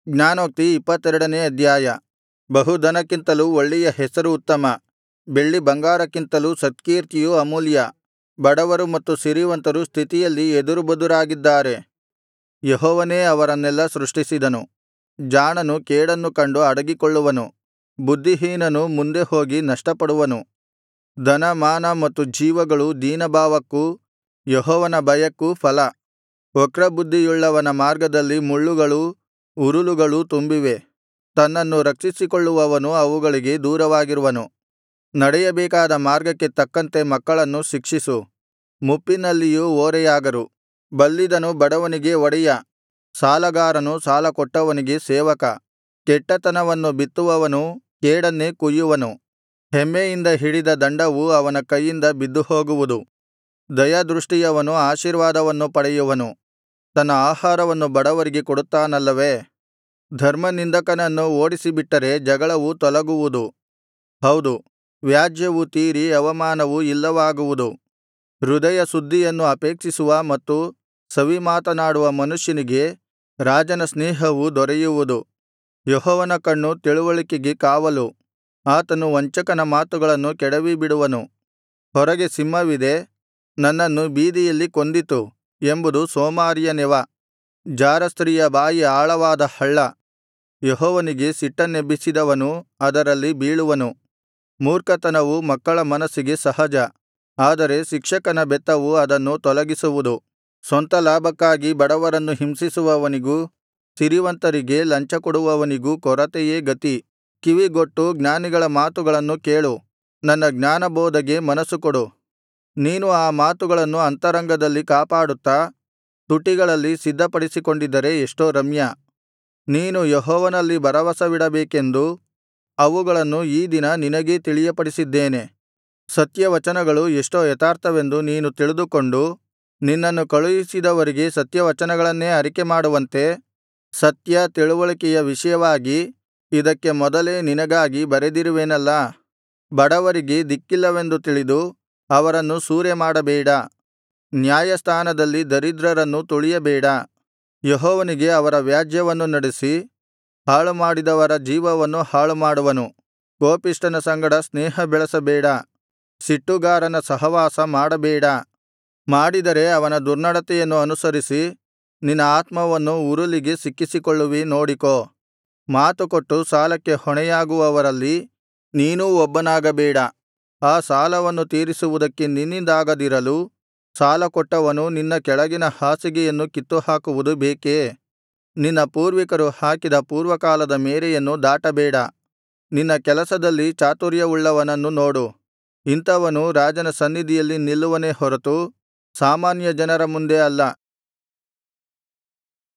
ಜ್ಞಾನೋಕ್ತಿ 22ನೇ ಅಧ್ಯಾಯ. ಬಹುಧನಕ್ಕಿಂತಲೂ ಒಳ್ಳೆಯ ಹೆಸರು ಉತ್ತಮ, ಬೆಳ್ಳಿ ಬಂಗಾರಕ್ಕಿಂತಲೂ ಸತ್ಕೀರ್ತಿಯು ಅಮೂಲ್ಯ. ಬಡವರು ಮತ್ತು ಸಿರಿವಂತರು ಸ್ಥಿತಿಯಲ್ಲಿ ಎದುರುಬದುರಾಗಿದ್ದಾರೆ. ಯೆಹೋವನೇ ಅವರನ್ನೆಲ್ಲಾ ಸೃಷ್ಟಿಸಿದನು. ಜಾಣನು ಕೇಡನ್ನು ಕಂಡು ಅಡಗಿಕೊಳ್ಳುವನು, ಬುದ್ಧಿಹೀನನು ಮುಂದೆ ಹೋಗಿ ನಷ್ಟಪಡುವನು. ಧನ ಮಾನ ಮತ್ತು ಜೀವಗಳು ದೀನಭಾವಕ್ಕೂ ಯೆಹೋವನ ಭಯಕ್ಕೂ ಫಲ. ವಕ್ರಬುದ್ಧಿಯುಳ್ಳವನ ಮಾರ್ಗದಲ್ಲಿ ಮುಳ್ಳುಗಳೂ ಉರುಲುಗಳೂ ತುಂಬಿವೆ. ತನ್ನನ್ನು ರಕ್ಷಿಸಿಕೊಳ್ಳುವವನು ಅವುಗಳಿಗೆ ದೂರವಾಗಿರುವನು. ನಡೆಯಬೇಕಾದ ಮಾರ್ಗಕ್ಕೆ ತಕ್ಕಂತೆ ಮಕ್ಕಳನ್ನು ಶಿಕ್ಷಿಸು, ಮುಪ್ಪಿನಲ್ಲಿಯೂ ಓರೆಯಾಗರು. ಬಲ್ಲಿದನು ಬಡವನಿಗೆ ಒಡೆಯ, ಸಾಲಗಾರನು ಸಾಲಕೊಟ್ಟವನಿಗೆ ಸೇವಕ. ಕೆಟ್ಟತನವನ್ನು ಬಿತ್ತುವವನು ಕೇಡನ್ನೇ ಕೊಯ್ಯುವನು. ಹೆಮ್ಮೆಯಿಂದ ಹಿಡಿದ ದಂಡವು ಅವನ ಕೈಯಿಂದ ಬಿದ್ದುಹೋಗುವುದು. ದಯಾದೃಷ್ಟಿಯವನು ಆಶೀರ್ವಾದವನ್ನು ಪಡೆಯುವನು, ತನ್ನ ಆಹಾರವನ್ನು ಬಡವರಿಗೆ ಕೊಡುತ್ತಾನಲ್ಲವೇ. ಧರ್ಮನಿಂದಕನನ್ನು ಓಡಿಸಿಬಿಟ್ಟರೆ ಜಗಳವು ತೊಲಗುವುದು. ಹೌದು, ವ್ಯಾಜ್ಯವು ತೀರಿ ಅವಮಾನವು ಇಲ್ಲವಾಗುವುದು. ಹೃದಯಶುದ್ಧಿಯನ್ನು ಅಪೇಕ್ಷಿಸುವ ಮತ್ತು ಸವಿಮಾತನಾಡುವ ಮನುಷ್ಯನಿಗೆ ರಾಜನ ಸ್ನೇಹವು ದೊರೆಯುವುದು. ಯೆಹೋವನ ಕಣ್ಣು ತಿಳಿವಳಿಕೆಗೆ ಕಾವಲು, ಆತನು ವಂಚಕನ ಮಾತುಗಳನ್ನು ಕೆಡವಿಬಿಡುವನು. ಹೊರಗೆ ಸಿಂಹವಿದೆ, ನನ್ನನ್ನು ಬೀದಿಯಲ್ಲಿ ಕೊಂದೀತು ಎಂಬುದು ಸೋಮಾರಿಯ ನೆವ. ಜಾರಸ್ತ್ರೀಯ ಬಾಯಿ ಆಳವಾದ ಹಳ್ಳ. ಯೆಹೋವನಿಗೆ ಸಿಟ್ಟನ್ನೆಬ್ಬಿಸಿದವನು ಅದರಲ್ಲಿ ಬೀಳುವನು. ಮೂರ್ಖತನವು ಮಕ್ಕಳ ಮನಸ್ಸಿಗೆ ಸಹಜ, ಆದರೆ ಶಿಕ್ಷಕನ ಬೆತ್ತವು ಅದನ್ನು ತೊಲಗಿಸುವುದು. ಸ್ವಂತ ಲಾಭಕ್ಕಾಗಿ ಬಡವರನ್ನು ಹಿಂಸಿಸುವವನಿಗೂ ಸಿರಿವಂತರಿಗೆ ಲಂಚಕೊಡುವವನಿಗೂ ಕೊರತೆಯೇ ಗತಿ. ಕಿವಿಗೊಟ್ಟು ಜ್ಞಾನಿಗಳ ಮಾತುಗಳನ್ನು ಕೇಳು, ನನ್ನ ಜ್ಞಾನಬೋಧೆಗೆ ಮನಸ್ಸು ಕೊಡು. ನೀನು ಆ ಮಾತುಗಳನ್ನು ಅಂತರಂಗದಲ್ಲಿ ಕಾಪಾಡುತ್ತಾ ತುಟಿಗಳಲ್ಲಿ ಸಿದ್ಧಪಡಿಸಿಕೊಂಡಿದ್ದರೆ ಎಷ್ಟೋ ರಮ್ಯ. ನೀನು ಯೆಹೋವನಲ್ಲಿ ಭರವಸವಿಡಬೇಕೆಂದು ಅವುಗಳನ್ನು ಈ ದಿನ ನಿನಗೇ ತಿಳಿಯಪಡಿಸಿದ್ದೇನೆ. ಸತ್ಯವಚನಗಳು ಎಷ್ಟೋ ಯಥಾರ್ಥವೆಂದು ನೀನು ತಿಳಿದುಕೊಂಡು ನಿನ್ನನ್ನು ಕಳುಹಿಸಿದವರಿಗೆ ಸತ್ಯವಚನಗಳನ್ನೇ ಅರಿಕೆಮಾಡುವಂತೆ, ಸತ್ಯ ತಿಳಿವಳಿಕೆಯ ವಿಷಯವಾಗಿ ಇದಕ್ಕೆ ಮೊದಲೇ ನಿನಗಾಗಿ ಬರೆದಿರುವೆನಲ್ಲಾ. ಬಡವರಿಗೆ ದಿಕ್ಕಿಲ್ಲವೆಂದು ತಿಳಿದು ಅವರನ್ನು ಸೂರೆಮಾಡಬೇಡ, ನ್ಯಾಯಸ್ಥಾನದಲ್ಲಿ ದರಿದ್ರರನ್ನು ತುಳಿಯಬೇಡ. ಯೆಹೋವನಿಗೆ ಅವರ ವ್ಯಾಜ್ಯವನ್ನು ನಡೆಸಿ ಹಾಳುಮಾಡಿದವರ ಜೀವವನ್ನು ಹಾಳುಮಾಡುವನು. ಕೋಪಿಷ್ಠನ ಸಂಗಡ ಸ್ನೇಹ ಬೆಳೆಸಬೇಡ, ಸಿಟ್ಟುಗಾರನ ಸಹವಾಸ ಮಾಡಬೇಡ. ಮಾಡಿದರೆ ಅವನ ದುರ್ನಡತೆಯನ್ನು ಅನುಸರಿಸಿ ನಿನ್ನ ಆತ್ಮವನ್ನು ಉರುಲಿಗೆ ಸಿಕ್ಕಿಸಿಕೊಳ್ಳುವಿ, ನೋಡಿಕೋ. ಮಾತುಕೊಟ್ಟು ಸಾಲಕ್ಕೆ ಹೊಣೆಯಾಗುವವರಲ್ಲಿ ನೀನೂ ಒಬ್ಬನಾಗಬೇಡ. ಆ ಸಾಲವನ್ನು ತೀರಿಸುವುದಕ್ಕೆ ನಿನ್ನಿಂದಾಗದಿರಲು ಸಾಲಕೊಟ್ಟವನು ನಿನ್ನ ಕೆಳಗಿನ ಹಾಸಿಗೆಯನ್ನು ಕಿತ್ತುಹಾಕುವುದು ಬೇಕೇ. ನಿನ್ನ ಪೂರ್ವಿಕರು ಹಾಕಿದ ಪೂರ್ವಕಾಲದ ಮೇರೆಯನ್ನು ದಾಟಬೇಡ. ನಿನ್ನ ಕೆಲಸದಲ್ಲಿ ಚಾತುರ್ಯವುಳ್ಳವನನ್ನು ನೋಡು, ಇಂಥವನು ರಾಜನ ಸನ್ನಿಧಿಯಲ್ಲಿ ನಿಲ್ಲುವನೇ ಹೊರತು ಸಾಮಾನ್ಯ ಜನರ ಮುಂದೆ ಅಲ್ಲ.